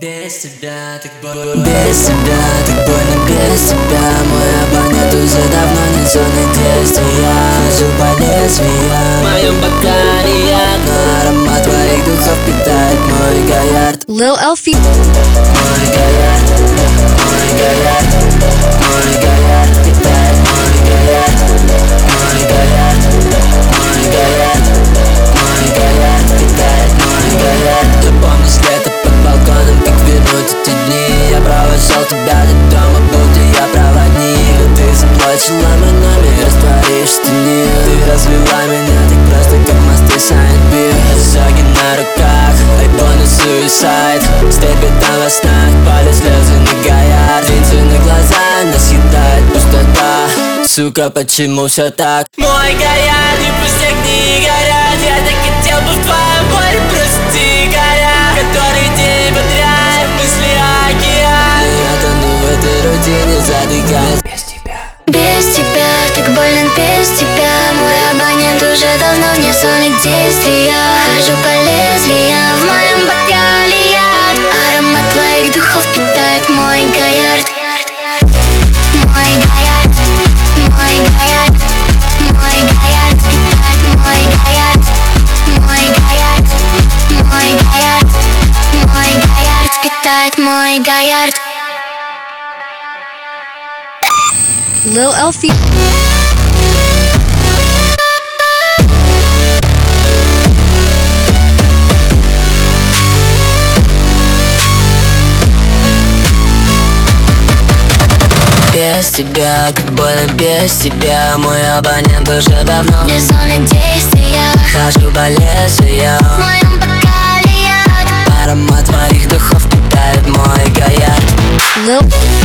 Без тебя так больно, без тебя так больно, без тебя мой абонент уже давно не зоны действия. Хожу по лезвиям, в моем бокале яд, но аромат твоих духов питает мой гаярд. Lil Elfie. Мой гаярд, мой гаярд, мой гаярд питает мой гаярд, мой гаярд, мой гаярд, мой гаярд питает мой гаярд. Я помню с лета под балконом, как вернуть эти дни. Я провожал тебя до дома, будто я проводник, а ты заплачила мой номер, растворишь в тени. Ты развела меня так просто, как мосты Сайнбир. Ожоги на руках, iPhone и суицид. Степи там во снах, пали слезы на гаярд. Линзы на глаза, нас съедает пустота. Сука, почему все так? Мой гаярд, и пусть огни горят. Я так хотел бы в твоем море, прости, горят. Который день подряд, мысли океан. Я тону в этой рутине, задыхаюсь без тебя. Без тебя так больно, без тебя мой абонент уже давно вне зоны действия. Хожу по лезвиям, в моем бокале яд, аромат твоих духов питает мой гаярд. Мой гаярд, мой гаярд, мой гаярд питает мой гаярд. Мой гаярд, мой гаярд, мой гаярд питает мой гаярд. Lil Elfie. Без тебя, как больно без тебя мой абонент уже давно Вне зоны действия. Хожу по лезвиям, В моем бокале яд. аромат твоих духов питает мой гаярд. Lil